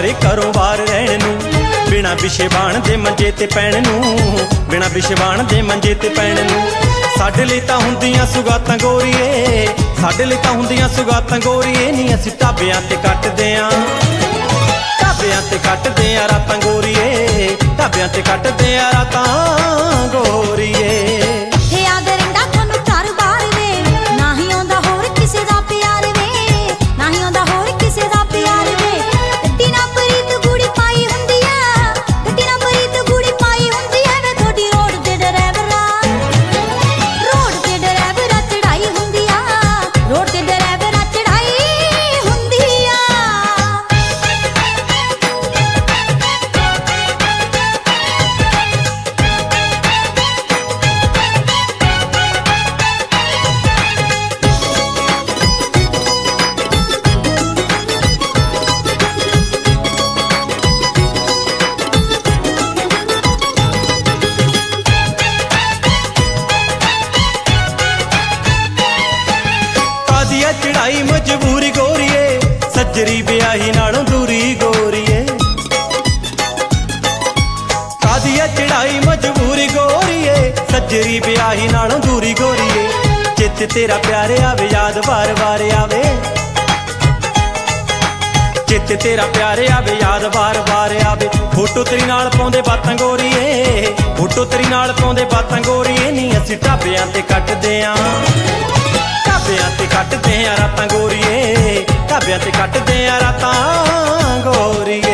ਕਰੇ ਘਰੋਂ ਬਾਹਰ ਰਹਿਣ ਨੂੰ। ਬਿਨਾ ਵਿਸ਼ੇਵਾਣ ਦੇ ਮੰਜੇ ਤੇ ਪੈਣ ਨੂੰ, ਬਿਨਾ ਵਿਸ਼ੇਵਾਣ ਦੇ ਮੰਜੇ ਤੇ ਪੈਣ ਨੂੰ। ਸਾਡੇ ਲਈ ਤਾਂ ਹੁੰਦੀਆਂ ਸੁਗਾਤਾਂ ਗੋਰੀਏ, ਸਾਡੇ ਲਈ ਤਾਂ ਹੁੰਦੀਆਂ ਸੁਗਾਤਾਂ ਗੋਰੀਏ ਨੀ ਅਸੀਂ ਢਾਬਿਆਂ ਤੇ ਕੱਟਦੇ ਆਂ, ਢਾਬਿਆਂ ਤੇ ਕੱਟਦੇ ਆਂ ਰਾਤਾਂ ਗੋਰੀਏ, ਢਾਬਿਆਂ ਤੇ ਕੱਟਦੇ ਆਂ ਰਾਤਾਂ ਗੋਰੀਏ। ਚੜਾਈ ਮਜਬੂਰੀ ਗੋਰੀਏ, ਸੱਜਰੀ ਵਿਆਹੀ ਨਾਲੋਂ ਦੂਰੀ ਗੋਰੀਏ। ਕਾਦੀ ਆ ਚੜਾਈ ਮਜਬੂਰੀ ਗੋਰੀਏ, ਸੱਜਰੀ ਵਿਆਹੀ ਨਾਲੋਂ ਦੂਰੀ ਗੋਰੀਏ। ਚਿੱਤ ਤੇਰਾ ਪਿਆਰ ਆਵੇ ਯਾਦ ਵਾਰ ਵਾਰ ਆਵੇ, ਚਿੱਤ ਤੇਰਾ ਪਿਆਰ ਆਵੇ ਯਾਦ ਵਾਰ ਵਾਰ ਆਵੇ। ਫੋਟੋ ਤੇਰੀ ਨਾਲ ਪਾਉਂਦੇ ਬਾਤਾਂ ਗੋਰੀਏ, ਫੋਟੋ ਤੇਰੀ ਨਾਲ ਪਾਉਂਦੇ ਬਾਤਾਂ ਗੋਰੀਏ ਨੀ ਅਸੀਂ ਢਾਬਿਆਂ ਤੇ ਕੱਟਦੇ ਆਂ, ਢਾਬਿਆਂ ਤੇ ਕੱਟਦੇ ਆਂ ਰਾਤਾਂ ਗੋਰੀਏ, ਢਾਬਿਆਂ ਤੇ ਕੱਟਦੇ ਆਂ ਰਾਤਾਂ ਗੋਰੀਏ।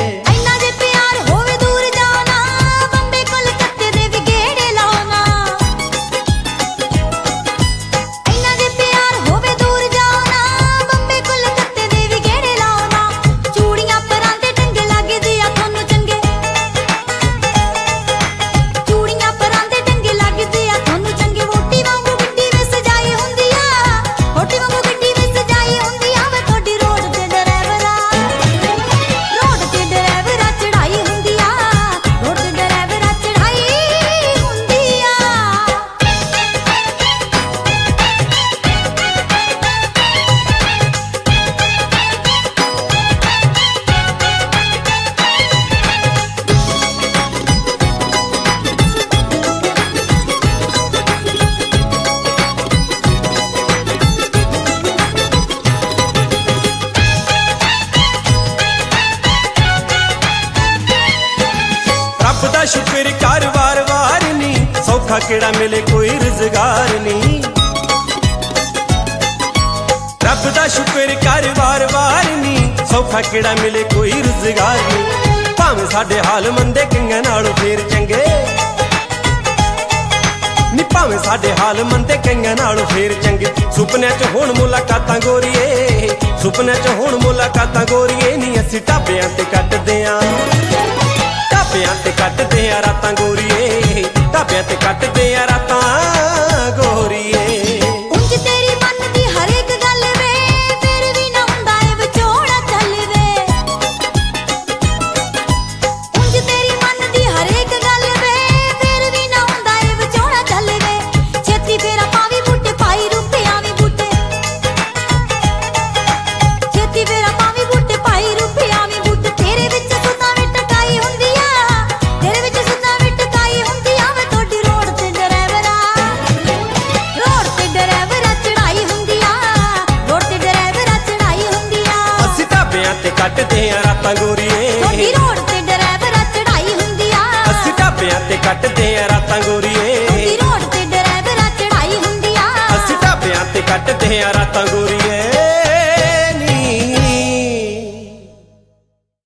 ਰੱਬ ਦਾ ਸ਼ੁਕਰ ਕਰ ਵਾਰ ਵਾਰ ਨੀ, ਸੌਖਾ ਕਿਹੜਾ ਮਿਲੇ ਕੋਈ ਰੁਜ਼ਗਾਰ ਨੀ। ਰੱਬ ਦਾ ਸ਼ੁਕਰ ਕਰ ਵਾਰ ਵਾਰ ਨੀ, ਸੌਖਾ ਕਿਹੜਾ ਮਿਲੇ ਕੋਈ ਰੁਜ਼ਗਾਰ ਨੀ। ਭਾਵੇਂ ਸਾਡੇ ਹਾਲ ਮੰਦੇ ਕਈਆਂ ਨਾਲੋਂ ਫੇਰ ਚੰਗੇ ਨੀ, ਭਾਵੇਂ ਸਾਡੇ ਹਾਲ ਮੰਦੇ ਕਈਆਂ ਨਾਲੋਂ ਫੇਰ ਚੰਗੇ। ਸੁਪਨਿਆਂ 'ਚ ਹੁਣ ਮੁਲਾਕਾਤਾਂ ਗੋਰੀਏ, ਸੁਪਨਿਆਂ 'ਚ ਹੁਣ ਮੁਲਾਕਾਤਾਂ ਗੋਰੀਏ ਨੀ ਅਸੀਂ ਢਾਬਿਆਂ ਤੇ ਕੱਟਦੇ ਆਂ, ਢਾਬਿਆਂ ਤੇ ਕੱਟਦੇ ਆਂ ਰਾਤਾਂ ਗੋਰੀਏ, ਢਾਬਿਆਂ ਤੇ ਕੱਟਦੇ ਆਂ ਰਾਤਾਂ ਗੋਰੀਏ। ਕੱਟਦੇ ਆਂ ਰਾਤਾਂ ਗੋਰੀ।